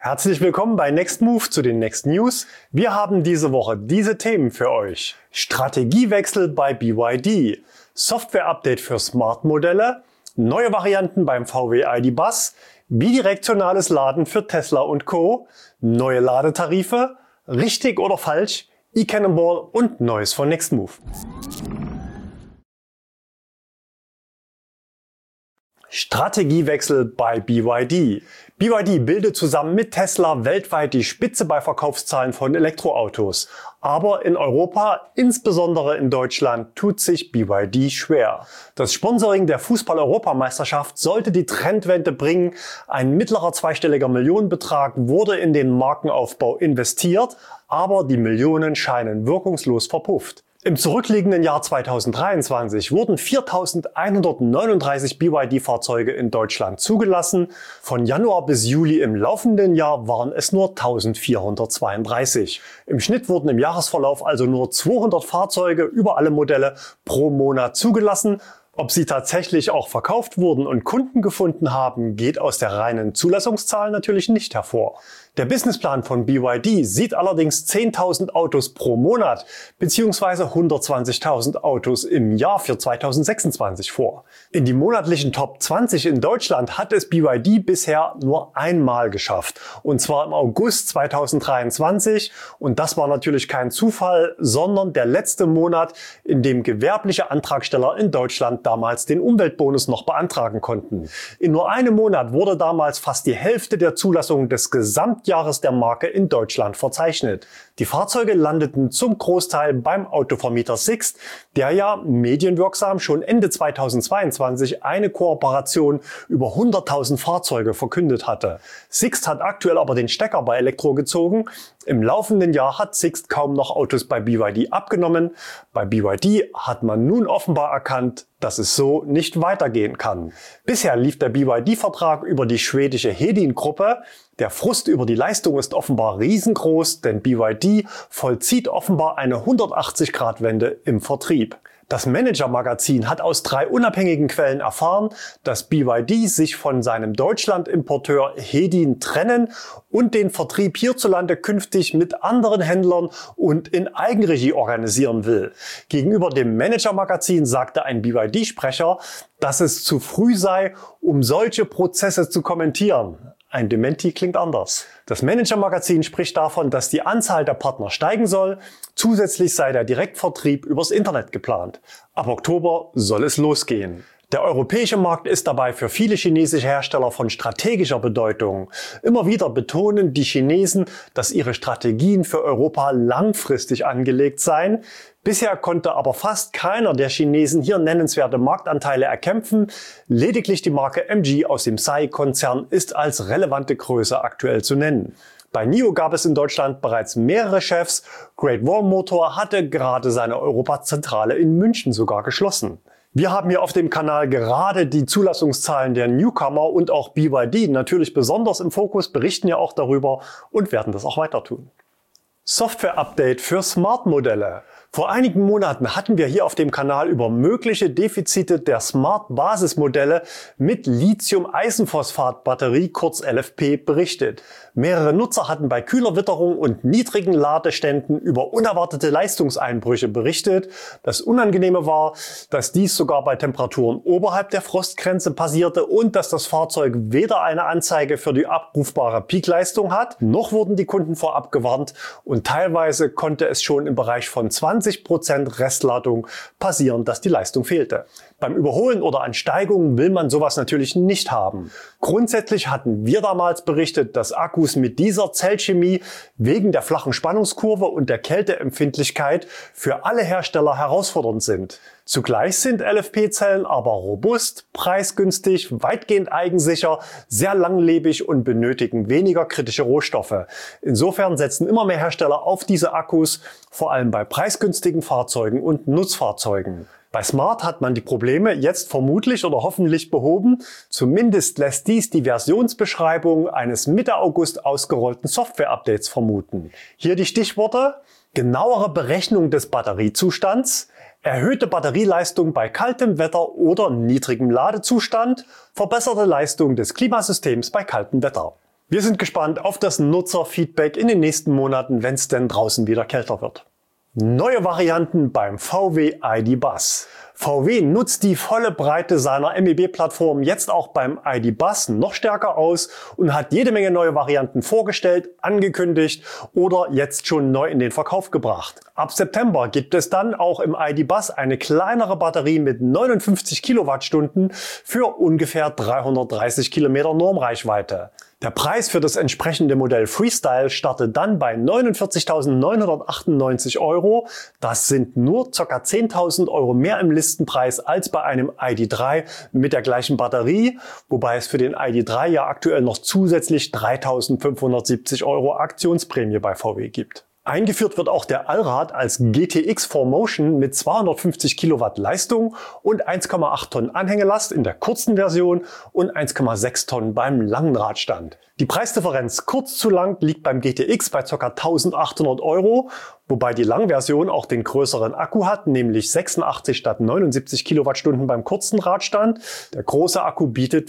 Herzlich willkommen bei Next Move zu den Next News. Wir haben diese Woche diese Themen für euch. Strategiewechsel bei BYD, Software-Update für Smart-Modelle, neue Varianten beim VW ID. Buzz, bidirektionales Laden für Tesla und Co., neue Ladetarife, richtig oder falsch, eCannonball und Neues von Next Move. Strategiewechsel bei BYD. BYD bildet zusammen mit Tesla weltweit die Spitze bei Verkaufszahlen von Elektroautos. Aber in Europa, insbesondere in Deutschland, tut sich BYD schwer. Das Sponsoring der Fußball-Europameisterschaft sollte die Trendwende bringen. Ein mittlerer zweistelliger Millionenbetrag wurde in den Markenaufbau investiert, aber die Millionen scheinen wirkungslos verpufft. Im zurückliegenden Jahr 2023 wurden 4.139 BYD-Fahrzeuge in Deutschland zugelassen. Von Januar bis Juli im laufenden Jahr waren es nur 1.432. Im Schnitt wurden im Jahresverlauf also nur 200 Fahrzeuge über alle Modelle pro Monat zugelassen. Ob sie tatsächlich auch verkauft wurden und Kunden gefunden haben, geht aus der reinen Zulassungszahl natürlich nicht hervor. Der Businessplan von BYD sieht allerdings 10.000 Autos pro Monat bzw. 120.000 Autos im Jahr für 2026 vor. In die monatlichen Top 20 in Deutschland hat es BYD bisher nur einmal geschafft, und zwar im August 2023, und das war natürlich kein Zufall, sondern der letzte Monat, in dem gewerbliche Antragsteller in Deutschland damals den Umweltbonus noch beantragen konnten. In nur einem Monat wurde damals fast die Hälfte der Zulassungen des Gesamtjahres der Marke in Deutschland verzeichnet. Die Fahrzeuge landeten zum Großteil beim Autovermieter Sixt, der ja medienwirksam schon Ende 2022 eine Kooperation über 100.000 Fahrzeuge verkündet hatte. Sixt hat aktuell aber den Stecker bei Elektro gezogen. Im laufenden Jahr hat Sixt kaum noch Autos bei BYD abgenommen. Bei BYD hat man nun offenbar erkannt, dass es so nicht weitergehen kann. Bisher lief der BYD-Vertrag über die schwedische Hedin-Gruppe. Der Frust über die Leistung ist offenbar riesengroß, denn BYD vollzieht offenbar eine 180-Grad-Wende im Vertrieb. Das Manager-Magazin hat aus 3 unabhängigen Quellen erfahren, dass BYD sich von seinem Deutschland-Importeur Hedin trennen und den Vertrieb hierzulande künftig mit anderen Händlern und in Eigenregie organisieren will. Gegenüber dem Manager-Magazin sagte ein BYD-Sprecher, dass es zu früh sei, um solche Prozesse zu kommentieren. Ein Dementi klingt anders. Das Manager-Magazin spricht davon, dass die Anzahl der Partner steigen soll. Zusätzlich sei der Direktvertrieb übers Internet geplant. Ab Oktober soll es losgehen. Der europäische Markt ist dabei für viele chinesische Hersteller von strategischer Bedeutung. Immer wieder betonen die Chinesen, dass ihre Strategien für Europa langfristig angelegt seien. Bisher konnte aber fast keiner der Chinesen hier nennenswerte Marktanteile erkämpfen. Lediglich die Marke MG aus dem SAIC-Konzern ist als relevante Größe aktuell zu nennen. Bei NIO gab es in Deutschland bereits mehrere Chefs. Great Wall Motor hatte gerade seine Europazentrale in München sogar geschlossen. Wir haben hier auf dem Kanal gerade die Zulassungszahlen der Newcomer und auch BYD natürlich besonders im Fokus, berichten ja auch darüber und werden das auch weiter tun. Software-Update für Smart-Modelle. Vor einigen Monaten hatten wir hier auf dem Kanal über mögliche Defizite der Smart-Basismodelle mit Lithium-Eisenphosphat-Batterie, kurz LFP, berichtet. Mehrere Nutzer hatten bei kühler Witterung und niedrigen Ladeständen über unerwartete Leistungseinbrüche berichtet. Das Unangenehme war, dass dies sogar bei Temperaturen oberhalb der Frostgrenze passierte und dass das Fahrzeug weder eine Anzeige für die abrufbare Peakleistung hat, noch wurden die Kunden vorab gewarnt, und teilweise konnte es schon im Bereich von 20% Restladung passieren, dass die Leistung fehlte. Beim Überholen oder an Steigungen will man sowas natürlich nicht haben. Grundsätzlich hatten wir damals berichtet, dass Akkus mit dieser Zellchemie wegen der flachen Spannungskurve und der Kälteempfindlichkeit für alle Hersteller herausfordernd sind. Zugleich sind LFP-Zellen aber robust, preisgünstig, weitgehend eigensicher, sehr langlebig und benötigen weniger kritische Rohstoffe. Insofern setzen immer mehr Hersteller auf diese Akkus, vor allem bei preisgünstigen Fahrzeugen und Nutzfahrzeugen. Bei Smart hat man die Probleme jetzt vermutlich oder hoffentlich behoben. Zumindest lässt dies die Versionsbeschreibung eines Mitte August ausgerollten Software-Updates vermuten. Hier die Stichworte: genauere Berechnung des Batteriezustands, erhöhte Batterieleistung bei kaltem Wetter oder niedrigem Ladezustand, verbesserte Leistung des Klimasystems bei kaltem Wetter. Wir sind gespannt auf das Nutzerfeedback in den nächsten Monaten, wenn es denn draußen wieder kälter wird. Neue Varianten beim VW ID Bus. VW nutzt die volle Breite seiner MEB-Plattform jetzt auch beim ID Bus noch stärker aus und hat jede Menge neue Varianten vorgestellt, angekündigt oder jetzt schon neu in den Verkauf gebracht. Ab September gibt es dann auch im ID Bus eine kleinere Batterie mit 59 Kilowattstunden für ungefähr 330 Kilometer Normreichweite. Der Preis für das entsprechende Modell Freestyle startet dann bei 49.998 €. Das sind nur ca. 10.000 € mehr im Listenpreis als bei einem ID.3 mit der gleichen Batterie, wobei es für den ID.3 ja aktuell noch zusätzlich 3.570 € Aktionsprämie bei VW gibt. Eingeführt wird auch der Allrad als GTX 4Motion mit 250 Kilowatt Leistung und 1,8 Tonnen Anhängelast in der kurzen Version und 1,6 Tonnen beim langen Radstand. Die Preisdifferenz kurz zu lang liegt beim GTX bei ca. 1.800 €, wobei die Langversion auch den größeren Akku hat, nämlich 86 statt 79 Kilowattstunden beim kurzen Radstand. Der große Akku bietet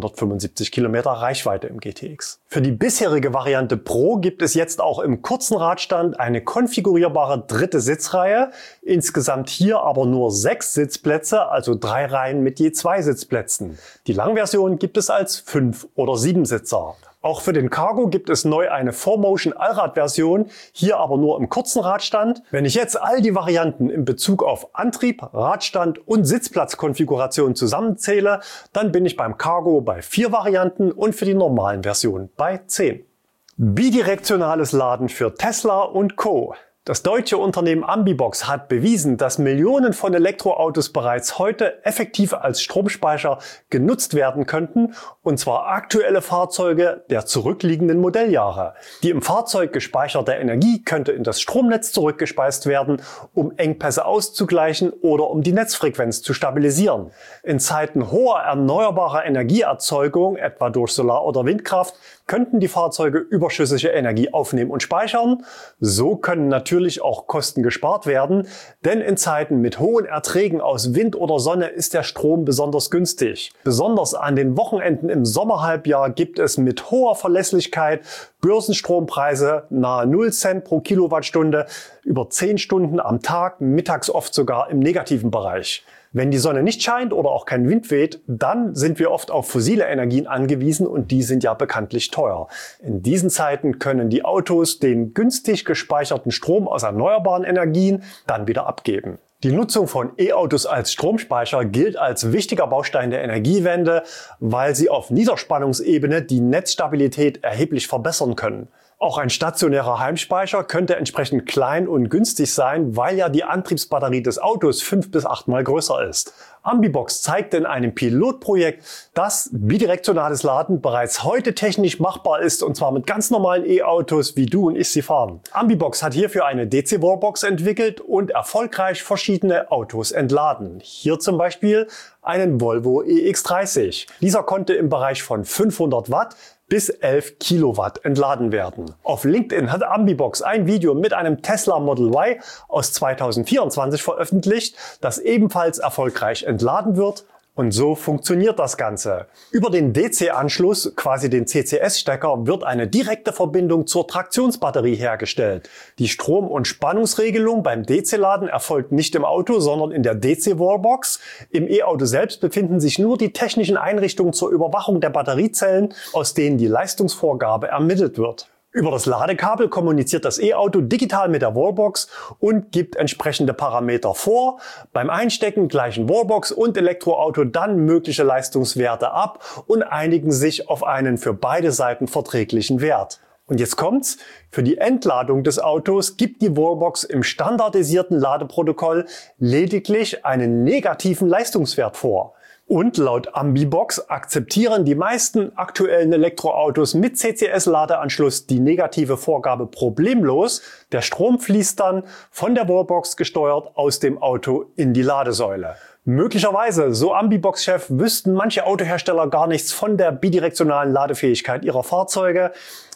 475 Kilometer Reichweite im GTX. Für die bisherige Variante Pro gibt es jetzt auch im kurzen Radstand eine konfigurierbare dritte Sitzreihe. Insgesamt hier aber nur 6 Sitzplätze, also 3 Reihen mit je 2 Sitzplätzen. Die Langversion gibt es als 5- oder 7-Sitzer. Auch für den Cargo gibt es neu eine 4Motion Allrad-Version, hier aber nur im kurzen Radstand. Wenn ich jetzt all die Varianten in Bezug auf Antrieb, Radstand und Sitzplatzkonfiguration zusammenzähle, dann bin ich beim Cargo bei 4 Varianten und für die normalen Versionen bei 10. Bidirektionales Laden für Tesla und Co. Das deutsche Unternehmen Ambibox hat bewiesen, dass Millionen von Elektroautos bereits heute effektiv als Stromspeicher genutzt werden könnten, und zwar aktuelle Fahrzeuge der zurückliegenden Modelljahre. Die im Fahrzeug gespeicherte Energie könnte in das Stromnetz zurückgespeist werden, um Engpässe auszugleichen oder um die Netzfrequenz zu stabilisieren. In Zeiten hoher erneuerbarer Energieerzeugung, etwa durch Solar- oder Windkraft, könnten die Fahrzeuge überschüssige Energie aufnehmen und speichern. So können natürlich auch Kosten gespart werden, denn in Zeiten mit hohen Erträgen aus Wind oder Sonne ist der Strom besonders günstig. Besonders an den Wochenenden im Sommerhalbjahr gibt es mit hoher Verlässlichkeit Börsenstrompreise nahe 0 Cent pro Kilowattstunde über 10 Stunden am Tag, mittags oft sogar im negativen Bereich. Wenn die Sonne nicht scheint oder auch kein Wind weht, dann sind wir oft auf fossile Energien angewiesen und die sind ja bekanntlich teuer. In diesen Zeiten können die Autos den günstig gespeicherten Strom aus erneuerbaren Energien dann wieder abgeben. Die Nutzung von E-Autos als Stromspeicher gilt als wichtiger Baustein der Energiewende, weil sie auf Niederspannungsebene die Netzstabilität erheblich verbessern können. Auch ein stationärer Heimspeicher könnte entsprechend klein und günstig sein, weil ja die Antriebsbatterie des Autos 5- bis 8-mal größer ist. Ambibox zeigte in einem Pilotprojekt, dass bidirektionales Laden bereits heute technisch machbar ist, und zwar mit ganz normalen E-Autos, wie du und ich sie fahren. Ambibox hat hierfür eine DC-Wallbox entwickelt und erfolgreich verschiedene Autos entladen. Hier zum Beispiel einen Volvo EX30. Dieser konnte im Bereich von 500 Watt bis 11 Kilowatt entladen werden. Auf LinkedIn hat Ambibox ein Video mit einem Tesla Model Y aus 2024 veröffentlicht, das ebenfalls erfolgreich entladen wird. Und so funktioniert das Ganze. Über den DC-Anschluss, quasi den CCS-Stecker, wird eine direkte Verbindung zur Traktionsbatterie hergestellt. Die Strom- und Spannungsregelung beim DC-Laden erfolgt nicht im Auto, sondern in der DC-Wallbox. Im E-Auto selbst befinden sich nur die technischen Einrichtungen zur Überwachung der Batteriezellen, aus denen die Leistungsvorgabe ermittelt wird. Über das Ladekabel kommuniziert das E-Auto digital mit der Wallbox und gibt entsprechende Parameter vor. Beim Einstecken gleichen Wallbox und Elektroauto dann mögliche Leistungswerte ab und einigen sich auf einen für beide Seiten verträglichen Wert. Und jetzt kommt's. Für die Entladung des Autos gibt die Wallbox im standardisierten Ladeprotokoll lediglich einen negativen Leistungswert vor. Und laut Ambibox akzeptieren die meisten aktuellen Elektroautos mit CCS-Ladeanschluss die negative Vorgabe problemlos. Der Strom fließt dann von der Wallbox gesteuert aus dem Auto in die Ladesäule. Möglicherweise, so Ambibox-Chef, wüssten manche Autohersteller gar nichts von der bidirektionalen Ladefähigkeit ihrer Fahrzeuge.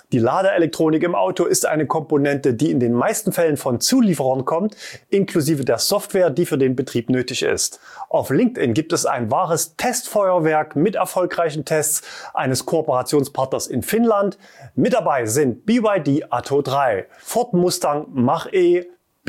Die Ladeelektronik im Auto ist eine Komponente, die in den meisten Fällen von Zulieferern kommt, inklusive der Software, die für den Betrieb nötig ist. Auf LinkedIn gibt es ein wahres Testfeuerwerk mit erfolgreichen Tests eines Kooperationspartners in Finnland. Mit dabei sind BYD Atto 3, Ford Mustang Mach-E,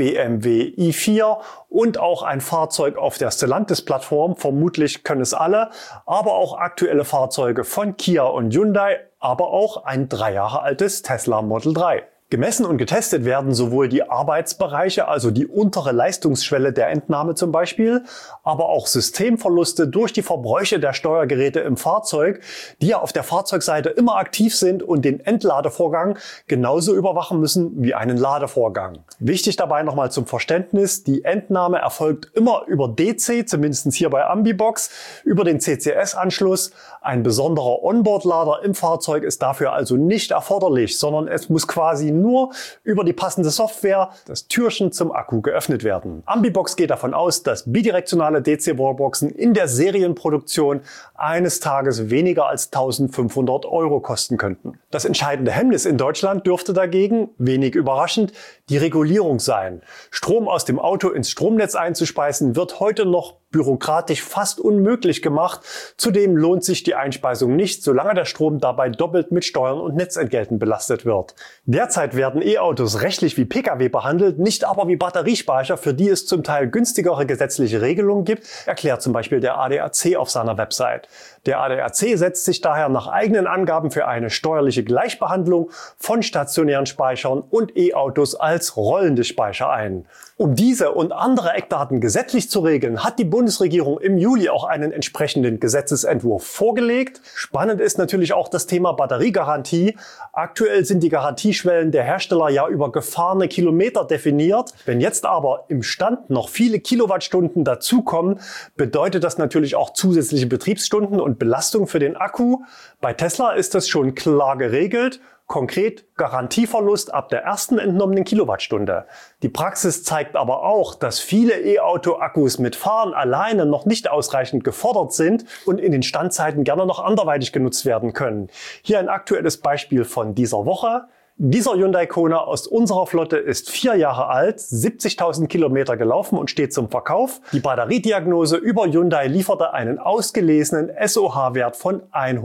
BMW i4 und auch ein Fahrzeug auf der Stellantis-Plattform, vermutlich können es alle, aber auch aktuelle Fahrzeuge von Kia und Hyundai, aber auch ein 3 Jahre altes Tesla Model 3. Gemessen und getestet werden sowohl die Arbeitsbereiche, also die untere Leistungsschwelle der Entnahme zum Beispiel, aber auch Systemverluste durch die Verbräuche der Steuergeräte im Fahrzeug, die ja auf der Fahrzeugseite immer aktiv sind und den Entladevorgang genauso überwachen müssen wie einen Ladevorgang. Wichtig dabei nochmal zum Verständnis, die Entnahme erfolgt immer über DC, zumindest hier bei Ambibox, über den CCS-Anschluss. Ein besonderer Onboard-Lader im Fahrzeug ist dafür also nicht erforderlich, sondern es muss quasi nur über die passende Software das Türchen zum Akku geöffnet werden. Ambibox geht davon aus, dass bidirektionale DC-Wallboxen in der Serienproduktion eines Tages weniger als 1.500 € kosten könnten. Das entscheidende Hemmnis in Deutschland dürfte dagegen, wenig überraschend, die Regulierung sein. Strom aus dem Auto ins Stromnetz einzuspeisen wird heute noch bürokratisch fast unmöglich gemacht. Zudem lohnt sich die Einspeisung nicht, solange der Strom dabei doppelt mit Steuern und Netzentgelten belastet wird. Derzeit werden E-Autos rechtlich wie Pkw behandelt, nicht aber wie Batteriespeicher, für die es zum Teil günstigere gesetzliche Regelungen gibt, erklärt zum Beispiel der ADAC auf seiner Website. Der ADAC setzt sich daher nach eigenen Angaben für eine steuerliche Gleichbehandlung von stationären Speichern und E-Autos als rollende Speicher ein. Um diese und andere Eckdaten gesetzlich zu regeln, hat die Bundesregierung im Juli auch einen entsprechenden Gesetzesentwurf vorgelegt. Spannend ist natürlich auch das Thema Batteriegarantie. Aktuell sind die Garantieschwellen der Hersteller ja über gefahrene Kilometer definiert. Wenn jetzt aber im Stand noch viele Kilowattstunden dazukommen, bedeutet das natürlich auch zusätzliche Betriebsstunden und Belastung für den Akku. Bei Tesla ist das schon klar geregelt. Konkret Garantieverlust ab der ersten entnommenen Kilowattstunde. Die Praxis zeigt aber auch, dass viele E-Auto-Akkus mit Fahren alleine noch nicht ausreichend gefordert sind und in den Standzeiten gerne noch anderweitig genutzt werden können. Hier ein aktuelles Beispiel von dieser Woche. Dieser Hyundai Kona aus unserer Flotte ist 4 Jahre alt, 70.000 Kilometer gelaufen und steht zum Verkauf. Die Batteriediagnose über Hyundai lieferte einen ausgelesenen SOH-Wert von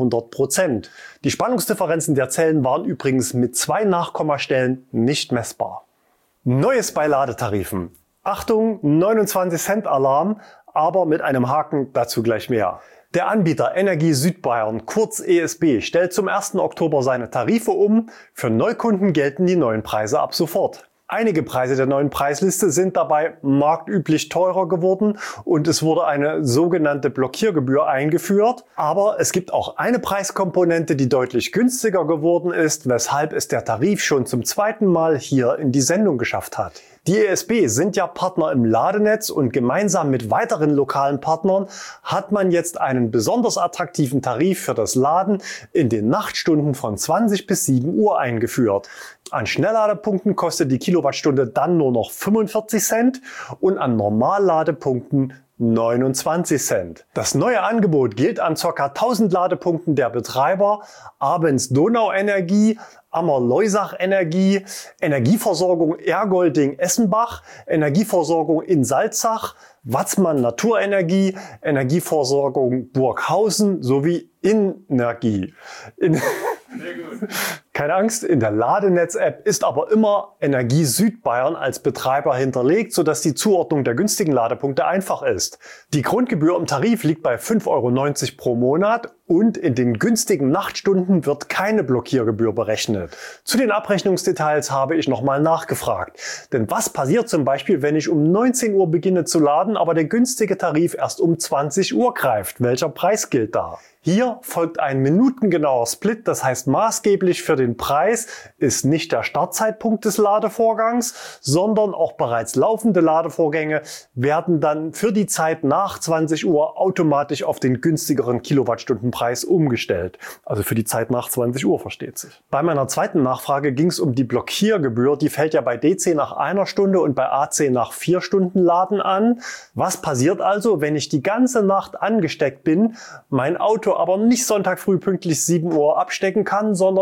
100%. Die Spannungsdifferenzen der Zellen waren übrigens mit 2 Nachkommastellen nicht messbar. Neues bei Ladetarifen. Achtung, 29 Cent Alarm, aber mit einem Haken, dazu gleich mehr. Der Anbieter Energie Südbayern, kurz ESB, stellt zum 1. Oktober seine Tarife um. Für Neukunden gelten die neuen Preise ab sofort. Einige Preise der neuen Preisliste sind dabei marktüblich teurer geworden und es wurde eine sogenannte Blockiergebühr eingeführt. Aber es gibt auch eine Preiskomponente, die deutlich günstiger geworden ist, weshalb es der Tarif schon zum 2. Mal hier in die Sendung geschafft hat. Die ESB sind ja Partner im Ladenetz und gemeinsam mit weiteren lokalen Partnern hat man jetzt einen besonders attraktiven Tarif für das Laden in den Nachtstunden von 20 bis 7 Uhr eingeführt. An Schnellladepunkten kostet die Kilowattstunde dann nur noch 45 Cent und an Normalladepunkten 29 Cent. Das neue Angebot gilt an ca. 1000 Ladepunkten der Betreiber, Abends Donau Energie, Ammer-Leusach Energie, Energieversorgung Ergolding-Essenbach, Energieversorgung in Salzach, Watzmann Naturenergie, Energieversorgung Burghausen sowie Innergie. Keine Angst, in der Ladenetz-App ist aber immer Energie Südbayern als Betreiber hinterlegt, sodass die Zuordnung der günstigen Ladepunkte einfach ist. Die Grundgebühr im Tarif liegt bei 5,90 € pro Monat und in den günstigen Nachtstunden wird keine Blockiergebühr berechnet. Zu den Abrechnungsdetails habe ich nochmal nachgefragt. Denn was passiert zum Beispiel, wenn ich um 19 Uhr beginne zu laden, aber der günstige Tarif erst um 20 Uhr greift? Welcher Preis gilt da? Hier folgt ein minutengenauer Split, das heißt maßgeblich für den Preis ist nicht der Startzeitpunkt des Ladevorgangs, sondern auch bereits laufende Ladevorgänge werden dann für die Zeit nach 20 Uhr automatisch auf den günstigeren Kilowattstundenpreis umgestellt. Also für die Zeit nach 20 Uhr, versteht sich. Bei meiner zweiten Nachfrage ging es um die Blockiergebühr, die fällt ja bei DC nach 1 Stunde und bei AC nach 4 Stunden Laden an. Was passiert also, wenn ich die ganze Nacht angesteckt bin, mein Auto aber nicht Sonntag früh pünktlich 7 Uhr abstecken kann, sondern erst, sagen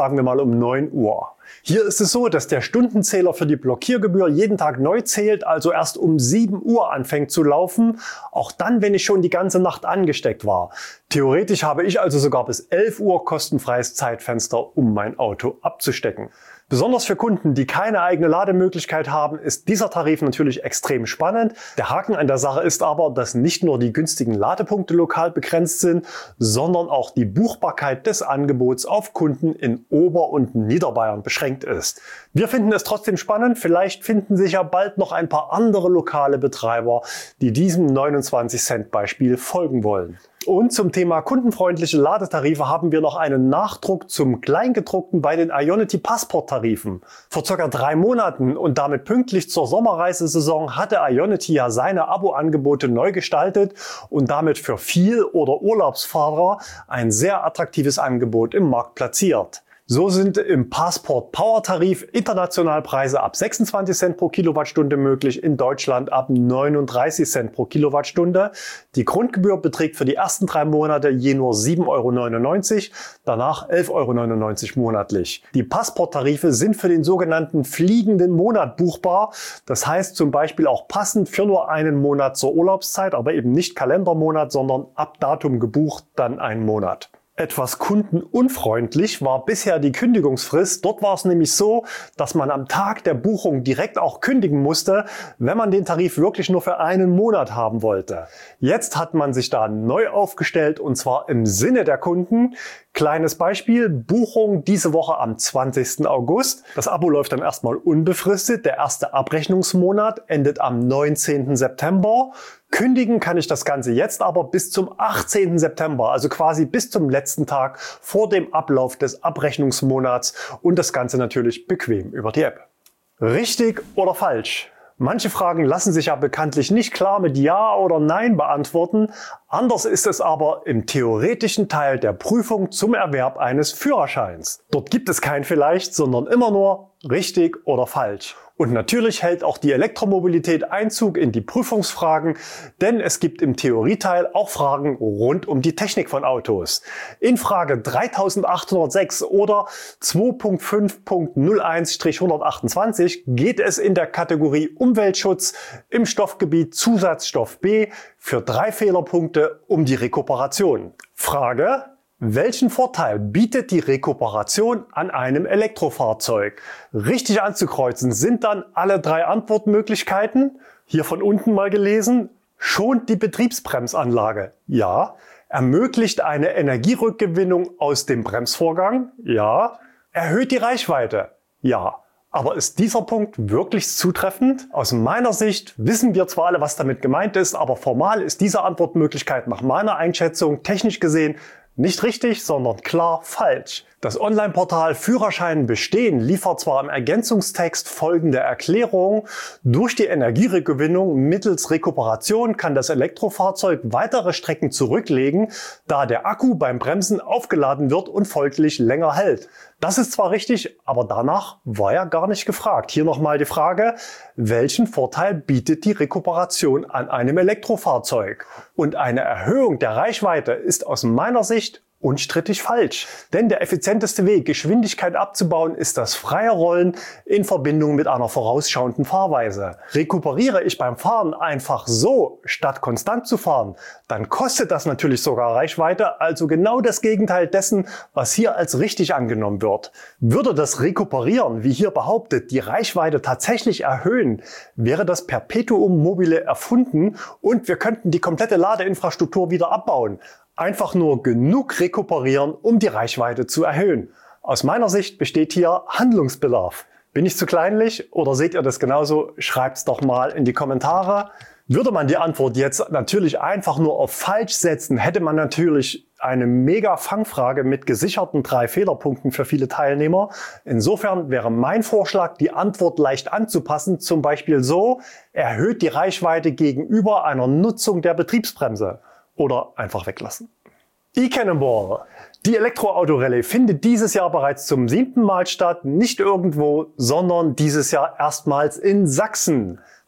sagen wir mal um 9 Uhr. Hier ist es so, dass der Stundenzähler für die Blockiergebühr jeden Tag neu zählt, also erst um 7 Uhr anfängt zu laufen, auch dann, wenn ich schon die ganze Nacht angesteckt war. Theoretisch habe ich also sogar bis 11 Uhr kostenfreies Zeitfenster, um mein Auto abzustecken. Besonders für Kunden, die keine eigene Lademöglichkeit haben, ist dieser Tarif natürlich extrem spannend. Der Haken an der Sache ist aber, dass nicht nur die günstigen Ladepunkte lokal begrenzt sind, sondern auch die Buchbarkeit des Angebots auf Kunden in Ober- und Niederbayern beschränkt ist. Wir finden es trotzdem spannend. Vielleicht finden sich ja bald noch ein paar andere lokale Betreiber, die diesem 29-Cent-Beispiel folgen wollen. Und zum Thema kundenfreundliche Ladetarife haben wir noch einen Nachdruck zum Kleingedruckten bei den Ionity Passport-Tarifen. Vor ca. 3 Monaten und damit pünktlich zur Sommerreisesaison hatte Ionity ja seine Abo-Angebote neu gestaltet und damit für Viel- oder Urlaubsfahrer ein sehr attraktives Angebot im Markt platziert. So sind im Passport Power Tarif international Preise ab 26 Cent pro Kilowattstunde möglich, in Deutschland ab 39 Cent pro Kilowattstunde. Die Grundgebühr beträgt für die ersten 3 Monate je nur 7,99 €, danach 11,99 € monatlich. Die Passport-Tarife sind für den sogenannten fliegenden Monat buchbar. Das heißt zum Beispiel auch passend für nur einen Monat zur Urlaubszeit, aber eben nicht Kalendermonat, sondern ab Datum gebucht, dann einen Monat. Etwas kundenunfreundlich war bisher die Kündigungsfrist. Dort war es nämlich so, dass man am Tag der Buchung direkt auch kündigen musste, wenn man den Tarif wirklich nur für einen Monat haben wollte. Jetzt hat man sich da neu aufgestellt und zwar im Sinne der Kunden. Kleines Beispiel, Buchung diese Woche am 20. August. Das Abo läuft dann erstmal unbefristet. Der erste Abrechnungsmonat endet am 19. September. Kündigen kann ich das Ganze jetzt aber bis zum 18. September, also quasi bis zum letzten Tag vor dem Ablauf des Abrechnungsmonats und das Ganze natürlich bequem über die App. Richtig oder falsch? Manche Fragen lassen sich ja bekanntlich nicht klar mit Ja oder Nein beantworten. Anders ist es aber im theoretischen Teil der Prüfung zum Erwerb eines Führerscheins. Dort gibt es kein Vielleicht, sondern immer nur richtig oder falsch. Und natürlich hält auch die Elektromobilität Einzug in die Prüfungsfragen, denn es gibt im Theorieteil auch Fragen rund um die Technik von Autos. In Frage 3806 oder 2.5.01-128 geht es in der Kategorie Umweltschutz im Stoffgebiet Zusatzstoff B für 3 Fehlerpunkte um die Rekuperation. Frage: Welchen Vorteil bietet die Rekuperation an einem Elektrofahrzeug? Richtig anzukreuzen sind dann alle 3 Antwortmöglichkeiten. Hier von unten mal gelesen. Schont die Betriebsbremsanlage? Ja. Ermöglicht eine Energierückgewinnung aus dem Bremsvorgang? Ja. Erhöht die Reichweite? Ja. Aber ist dieser Punkt wirklich zutreffend? Aus meiner Sicht wissen wir zwar alle, was damit gemeint ist, aber formal ist diese Antwortmöglichkeit nach meiner Einschätzung technisch gesehen nicht richtig, sondern klar falsch. Das Online-Portal Führerschein bestehen liefert zwar im Ergänzungstext folgende Erklärung: Durch die Energiegewinnung mittels Rekuperation kann das Elektrofahrzeug weitere Strecken zurücklegen, da der Akku beim Bremsen aufgeladen wird und folglich länger hält. Das ist zwar richtig, aber danach war ja gar nicht gefragt. Hier nochmal die Frage: Welchen Vorteil bietet die Rekuperation an einem Elektrofahrzeug? Und eine Erhöhung der Reichweite ist aus meiner Sicht unstrittig falsch. Denn der effizienteste Weg, Geschwindigkeit abzubauen, ist das freie Rollen in Verbindung mit einer vorausschauenden Fahrweise. Rekuperiere ich beim Fahren einfach so, statt konstant zu fahren, dann kostet das natürlich sogar Reichweite, also genau das Gegenteil dessen, was hier als richtig angenommen wird. Würde das Rekuperieren, wie hier behauptet, die Reichweite tatsächlich erhöhen, wäre das Perpetuum mobile erfunden und wir könnten die komplette Ladeinfrastruktur wieder abbauen. Einfach nur genug rekuperieren, um die Reichweite zu erhöhen. Aus meiner Sicht besteht hier Handlungsbedarf. Bin ich zu kleinlich oder seht ihr das genauso? Schreibt's doch mal in die Kommentare. Würde man die Antwort jetzt natürlich einfach nur auf falsch setzen, hätte man natürlich eine mega Fangfrage mit gesicherten 3 Fehlerpunkten für viele Teilnehmer. Insofern wäre mein Vorschlag, die Antwort leicht anzupassen, zum Beispiel so: Erhöht die Reichweite gegenüber einer Nutzung der Betriebsbremse. Oder einfach weglassen. eCannonball. Die Elektroauto-Rallye findet dieses Jahr bereits zum 7. Mal statt, nicht irgendwo, sondern dieses Jahr erstmals in Sachsen.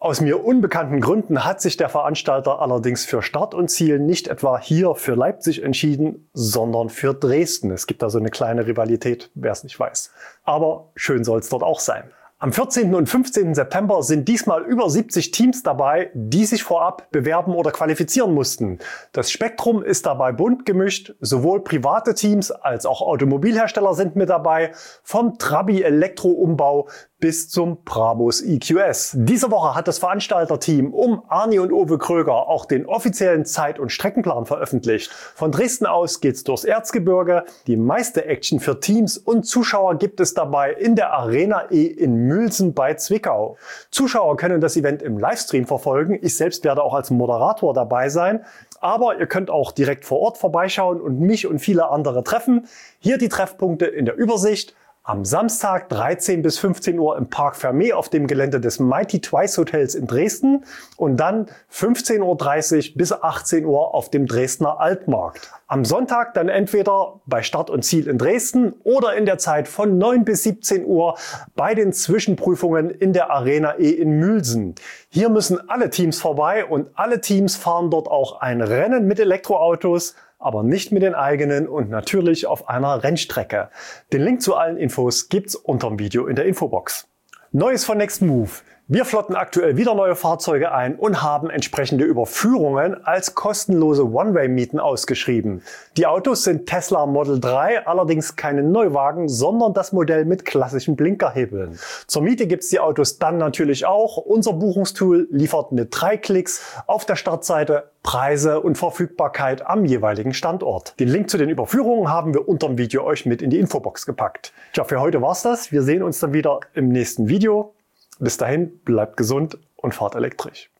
Aus mir unbekannten Gründen hat sich der Veranstalter allerdings für Start und Ziel nicht etwa hier für Leipzig entschieden, sondern für Dresden. Es gibt da so eine kleine Rivalität, wer es nicht weiß. Aber schön soll es dort auch sein. Am 14. und 15. September sind diesmal über 70 Teams dabei, die sich vorab bewerben oder qualifizieren mussten. Das Spektrum ist dabei bunt gemischt, sowohl private Teams als auch Automobilhersteller sind mit dabei, vom Trabi Elektroumbau bis zum Brabus EQS. Diese Woche hat das Veranstalterteam um Arni und Uwe Kröger auch den offiziellen Zeit- und Streckenplan veröffentlicht. Von Dresden aus geht's durchs Erzgebirge. Die meiste Action für Teams und Zuschauer gibt es dabei in der Arena E in Mülsen bei Zwickau. Zuschauer können das Event im Livestream verfolgen. Ich selbst werde auch als Moderator dabei sein. Aber ihr könnt auch direkt vor Ort vorbeischauen und mich und viele andere treffen. Hier die Treffpunkte in der Übersicht. Am Samstag 13 bis 15 Uhr im Park Fermé auf dem Gelände des Mighty Twice Hotels in Dresden und dann 15:30 Uhr bis 18 Uhr auf dem Dresdner Altmarkt. Am Sonntag dann entweder bei Start und Ziel in Dresden oder in der Zeit von 9 bis 17 Uhr bei den Zwischenprüfungen in der Arena E in Mülsen. Hier müssen alle Teams vorbei und alle Teams fahren dort auch ein Rennen mit Elektroautos, aber nicht mit den eigenen und natürlich auf einer Rennstrecke. Den Link zu allen Infos gibt's unterm Video in der Infobox. Neues von Next Move. Wir flotten aktuell wieder neue Fahrzeuge ein und haben entsprechende Überführungen als kostenlose One-Way-Mieten ausgeschrieben. Die Autos sind Tesla Model 3, allerdings keine Neuwagen, sondern das Modell mit klassischen Blinkerhebeln. Zur Miete gibt's die Autos dann natürlich auch. Unser Buchungstool liefert mit 3 Klicks auf der Startseite Preise und Verfügbarkeit am jeweiligen Standort. Den Link zu den Überführungen haben wir unterm Video euch mit in die Infobox gepackt. Tja, für heute war's das. Wir sehen uns dann wieder im nächsten Video. Bis dahin, bleibt gesund und fahrt elektrisch.